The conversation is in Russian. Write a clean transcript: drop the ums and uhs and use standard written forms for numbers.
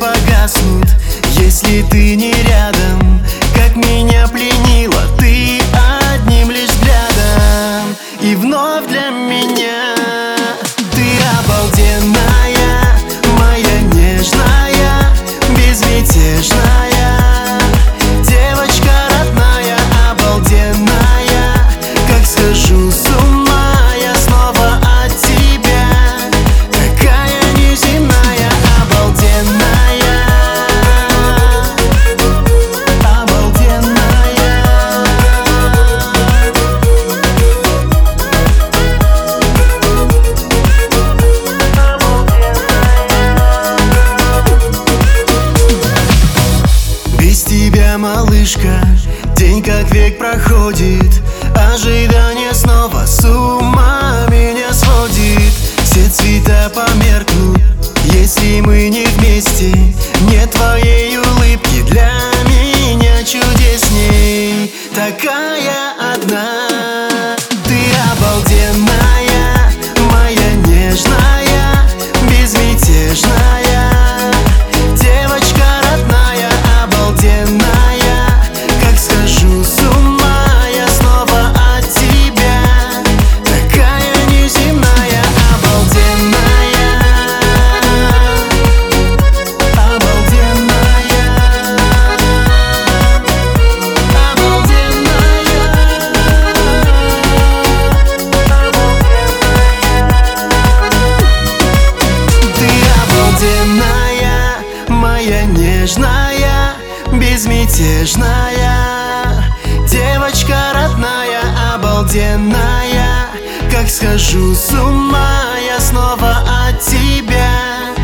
погаснут, если ты не рядом. Как меня пленила ты одним лишь взглядом. И вновь для меня ты обалденная, моя нежная, безмятежная девочка родная, обалденная. Как схожу с ума я снова от тебя, такая неземная, обалденная, обалденная. Без тебя, малышка, день как век проходит. Ожидание снова с ума меня сводит. Все цвета померкнут, если мы не вместе. Нет твоей улыбки для меня чудесней. Такая одна, ты обалденная, моя нежная, безмятежная девочка родная, обалденная. Как схожу с ума я снова от тебя, такая неземная, обалденная, обалденная, ты обалденная, моя нежная, безмятежная девочка родная, обалденная. Как схожу с ума я снова от тебя,